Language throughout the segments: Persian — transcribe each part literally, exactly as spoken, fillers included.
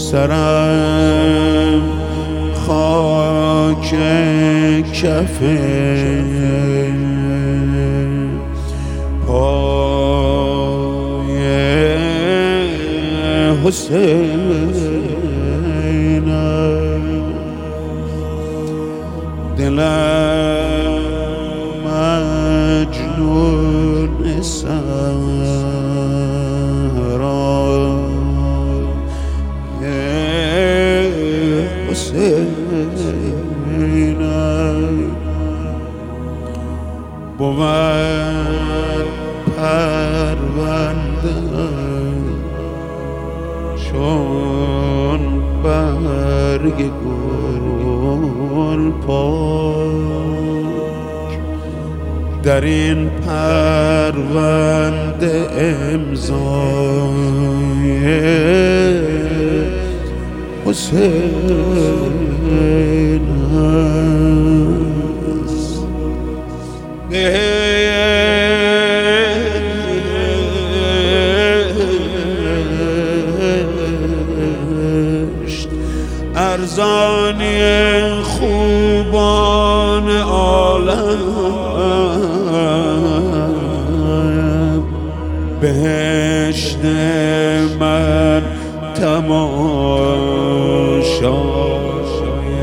سرم خاک کف پای حسینم، دلم مجنون صحرای حسینم، بود پرونده چون برگ گل پاک، در این پرونده امضای حسین است. ارزانی خوبان عالم، بهشت من تماشای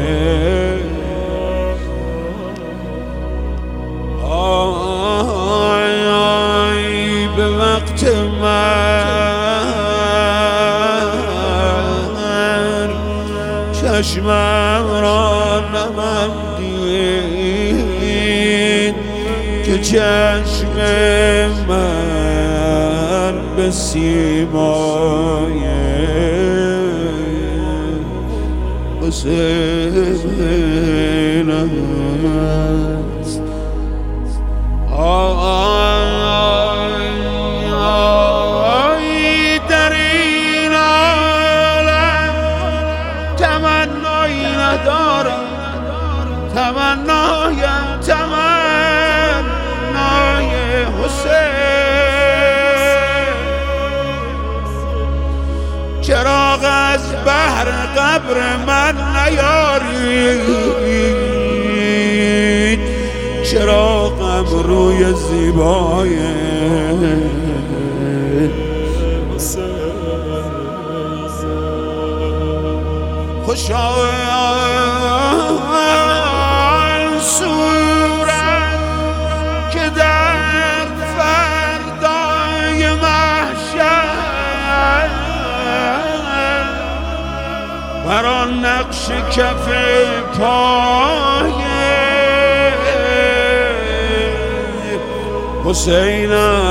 آی آی به وقت من چشمم را نماندید که چشم من به سیمای حسین است. آی در این عالم تمنایی ندارم، تمنایم تمنای حسین. چراغ از بحر قبر من نیارید، چراغم روی زیبای خوشا آن صورت که در فردای محشر بر آن نقش کف پای حسین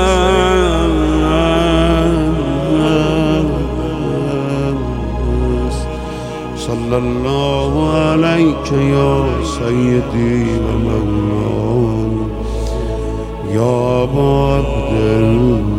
است. صلی الله علیک یا سیدی و مولانا یا ابا عبدالله.